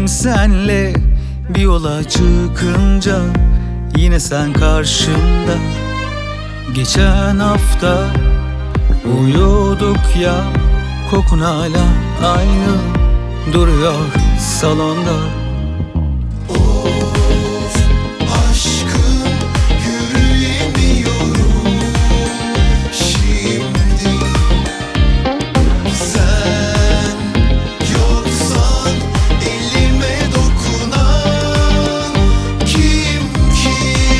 senle bir yola çıkınca yine sen karşımda. Geçen hafta uyuyorduk ya, kokun hala aynı duruyor salonda. Of aşkım, yürüyemiyorum şimdi. Sen yoksan elime dokunan kim ki?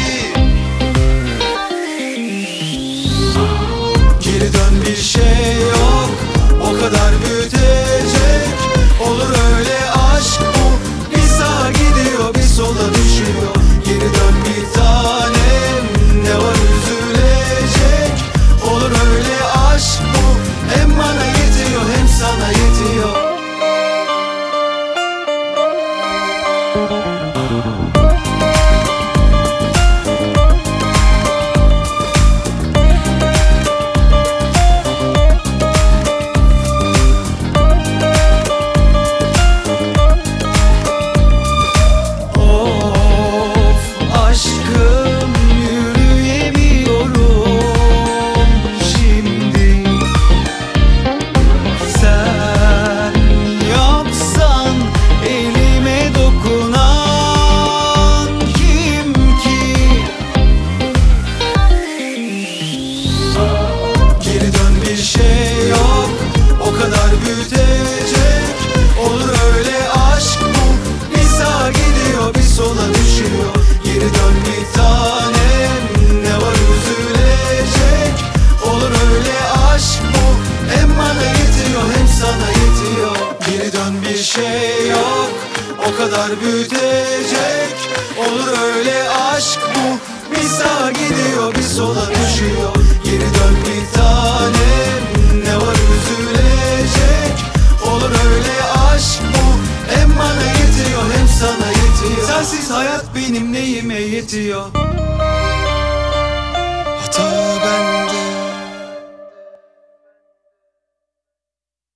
Geri dön, bir şey yok o kadar büyütecek. Olur öyle aşk bu, bir sağa gidiyor bir sola düşüyor. Geri dön bir tanem, ne var üzülecek? Olur öyle aşk bu, hem bana yetiyor hem sana yetiyor. Aşkım, yürüyemiyorum şimdi. Sen yoksan elime dokunan kim ki? Geri dön, bir şey yok o kadar büyütecek. Olur öyle aşk bu, bir sağa gidiyor bir sola düşüyor. Geri dön bir tanem, ne var üzülecek? Olur öyle aşk bu, hem bana yetiyor hem sana yetiyor. Geri dön, bir şey yok o kadar büyütecek. Olur öyle aşk bu, bir sağa gidiyor bir sola düşüyor. Geri dön bir tanem, ne var üzülecek? Olur öyle aşk bu, hem bana yetiyor hem sana yetiyor. Sensiz hayat benim neyime yetiyor? Hata bende.